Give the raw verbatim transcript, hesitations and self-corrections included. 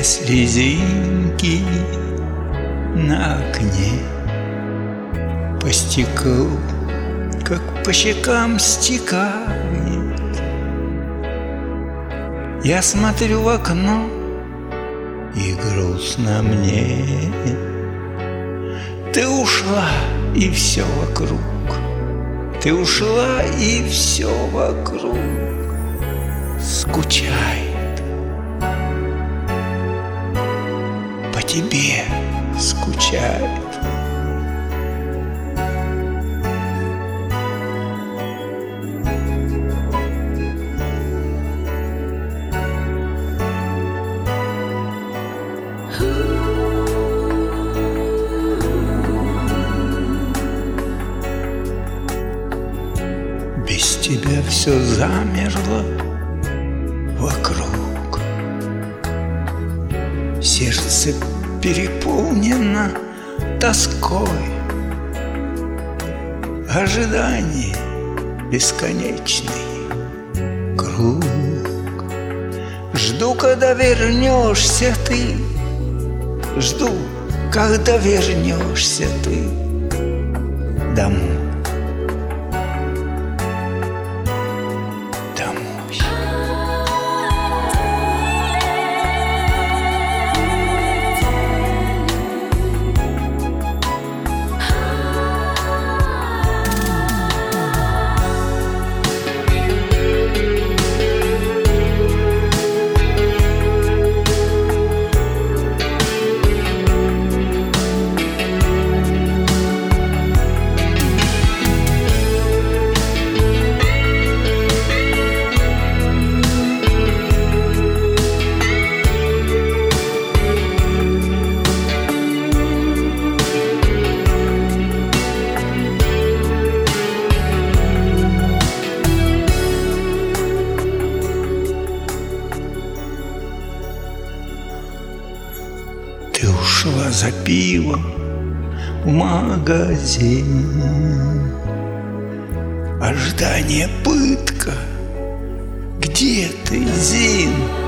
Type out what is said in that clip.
слезинки на окне по стеклу, как по щекам стекает. Я смотрю в окно, и грустно мне. Ты ушла, и все вокруг. Ты ушла, и все вокруг скучает. По тебе скучает. Без тебя все замерло вокруг. Сердце переполнено тоской. Ожидание бесконечный круг. Жду, когда вернешься ты. Жду, когда вернешься ты домой. Ты ушла за пивом в магазин. Ожидание пытка. Где ты, Зин?